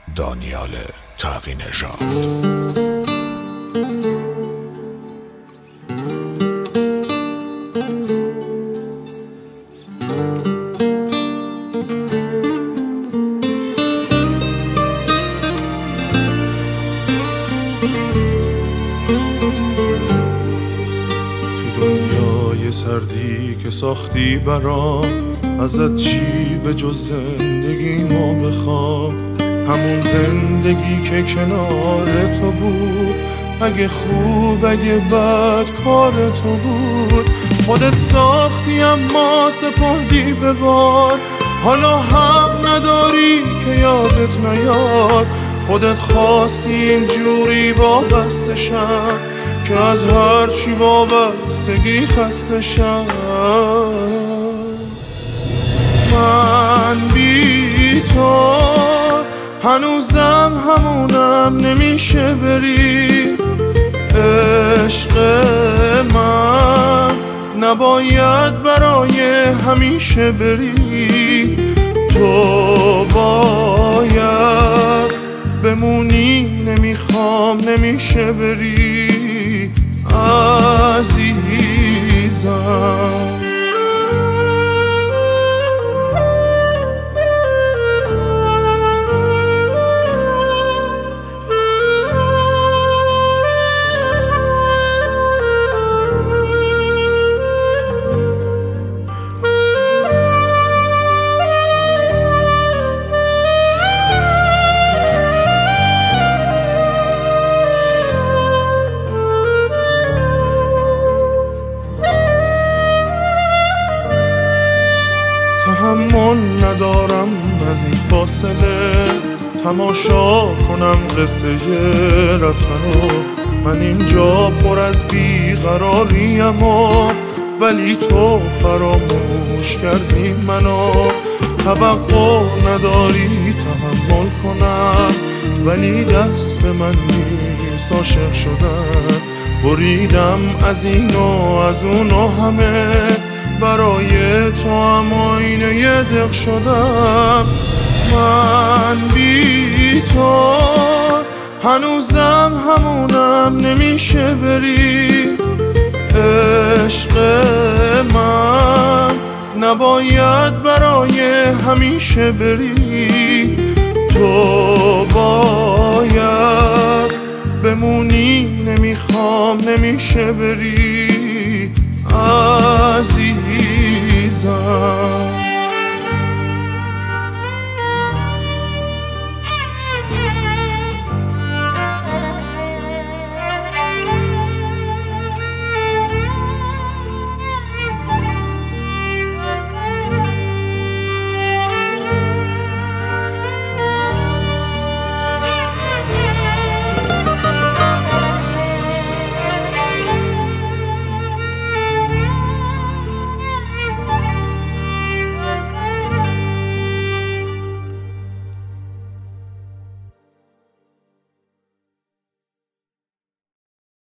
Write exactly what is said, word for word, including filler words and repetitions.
دانیال تقی نژاد. سردی که ساختی برام، ازت چی به جز زندگی ما بخوام؟ همون زندگی که کنار تو بود، اگه خوب اگه بد کار تو بود. خودت ساختی اما سپردی به باد، حالا حق نداری که یادت نیاد. خودت خواستی اینجوری وابسته شم که از هر چی وابستگی خسته شم. من بی تو هنوزم همونم، نمیشه بری. عشق من نباید برای همیشه بری. تو باید بمونی، نمیخوام نمیشه بری عزیزم. تحمل ندارم از این فاصله، تماشا کنم قصه رفتنو. من اینجا پر از بیقراریم و ولی تو فراموش کردی منو. توقع نداری تحمل کنم، ولی دست من نیست عاشق شدن. بریدم از این و از اون و همه، برای تو هم آینه ی دق شدم. من بی تو هنوزم همونم، نمیشه بری. عشق من نباید برای همیشه بری. تو باید بمونی، نمیخوام نمیشه بری عزیزم.